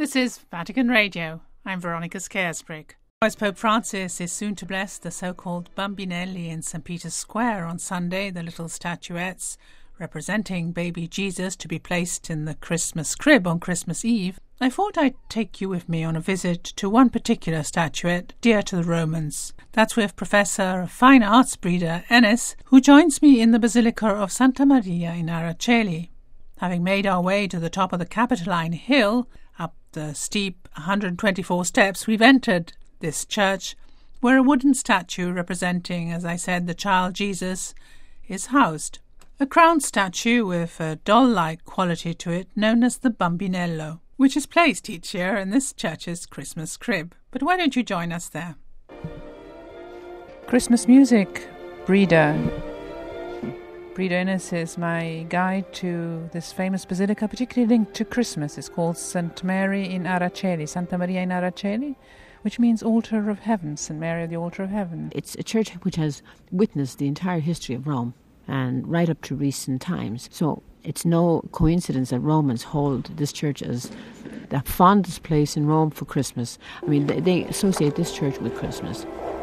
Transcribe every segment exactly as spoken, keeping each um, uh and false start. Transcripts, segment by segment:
This is Vatican Radio. I'm Veronica Scaresbrick. As Pope Francis is soon to bless the so-called Bambinelli in Saint Peter's Square on Sunday, the little statuettes representing baby Jesus to be placed in the Christmas crib on Christmas Eve, I thought I'd take you with me on a visit to one particular statuette dear to the Romans. That's with Professor of Fine Arts Breda Ennis, who joins me in the Basilica of Santa Maria in Araceli. Having made our way to the top of the Capitoline Hill, up the steep one hundred twenty-four steps, we've entered this church, where a wooden statue representing, as I said, the child Jesus is housed. A crowned statue with a doll-like quality to it known as the Bambinello, which is placed each year in this church's Christmas crib. But why don't you join us there? Christmas music, Breda. Breda Ennis is my guide to this famous basilica, particularly linked to Christmas. It's called Saint Mary in Araceli, Santa Maria in Araceli, which means Altar of Heaven, Saint Mary of the Altar of Heaven. It's a church which has witnessed the entire history of Rome and right up to recent times. So it's no coincidence that Romans hold this church as the fondest place in Rome for Christmas. I mean, they, they associate this church with Christmas.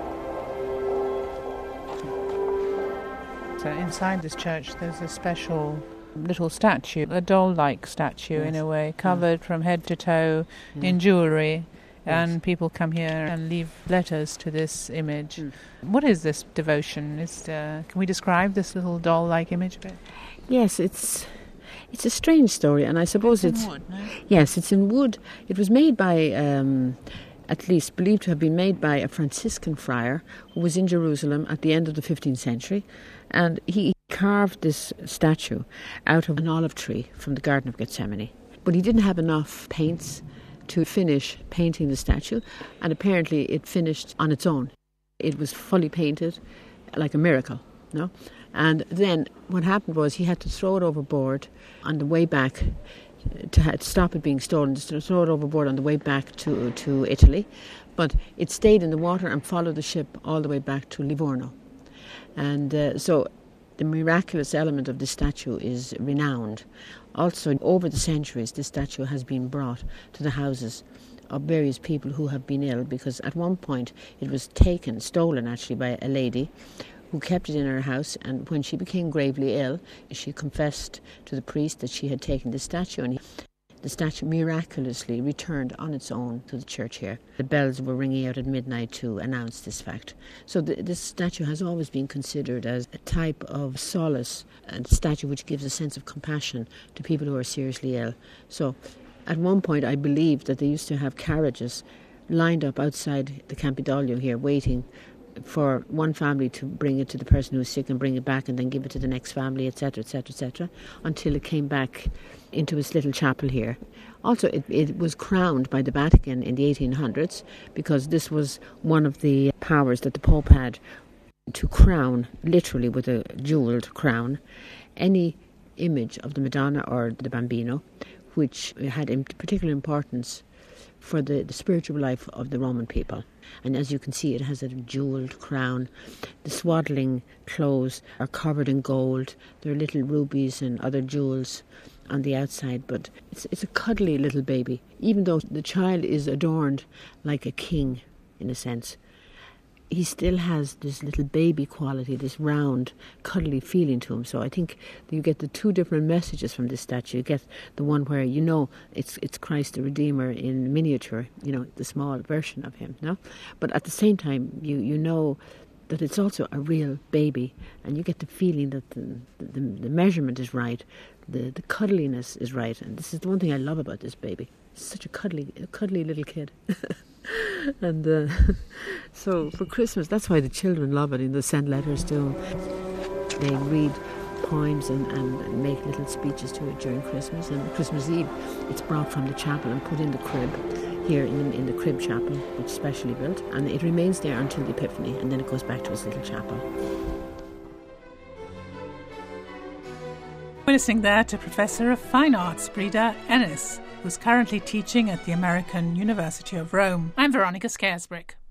So inside this church there's a special little statue, a doll-like statue yes. in a way, covered yeah. from head to toe yeah. in jewellery. Yes. And people come here and leave letters to this image. Mm. What is this devotion? Is uh, can we describe this little doll-like image a bit? Yes, it's it's a strange story, and I suppose it's it's in wood, no? Yes, it's in wood. It was made by, um, at least believed to have been made by a Franciscan friar who was in Jerusalem at the end of the fifteenth century, and he carved this statue out of an olive tree from the Garden of Gethsemane. But he didn't have enough paints to finish painting the statue, and apparently it finished on its own. It was fully painted, like a miracle, no? And then what happened was he had to throw it overboard on the way back, to, ha- to stop it being stolen, to throw it overboard on the way back to, to Italy. But it stayed in the water and followed the ship all the way back to Livorno. And uh, so the miraculous element of this statue is renowned. Also, over the centuries, this statue has been brought to the houses of various people who have been ill, because at one point it was taken, stolen actually, by a lady who kept it in her house, and when she became gravely ill, she confessed to the priest that she had taken this statue, and he, the statue miraculously returned on its own to the church here. The bells were ringing out at midnight to announce this fact. So the, this statue has always been considered as a type of solace, a statue which gives a sense of compassion to people who are seriously ill. So at one point I believe that they used to have carriages lined up outside the Campidoglio here waiting for one family to bring it to the person who's sick and bring it back and then give it to the next family, et cetera, et cetera, et cetera, until it came back into its little chapel here. Also, it, it was crowned by the Vatican in the eighteen hundreds, because this was one of the powers that the Pope had to crown, literally with a jewelled crown, any image of the Madonna or the Bambino, which had in particular importance for the, the spiritual life of the Roman people. And as you can see, it has a jewelled crown. The swaddling clothes are covered in gold. There are little rubies and other jewels on the outside, but it's it's a cuddly little baby, even though the child is adorned like a king, in a sense. He still has this little baby quality, this round, cuddly feeling to him. So I think you get the two different messages from this statue. You get the one where you know it's it's Christ the Redeemer in miniature, you know, the small version of him, no? But at the same time, you, you know that it's also a real baby, and you get the feeling that the, the, the measurement is right, the, the cuddliness is right. And this is the one thing I love about this baby. It's such a cuddly, a cuddly little kid. And uh, so for Christmas, that's why the children love it, and they send letters to him. They read poems and, and make little speeches to it during Christmas. And Christmas Eve, it's brought from the chapel and put in the crib here in the, in the crib chapel, which is specially built, and it remains there until the Epiphany, and then it goes back to its little chapel. We're listening there to Professor of Fine Arts Breda Ennis, who's currently teaching at the American University of Rome. I'm Veronica Scaresbrick.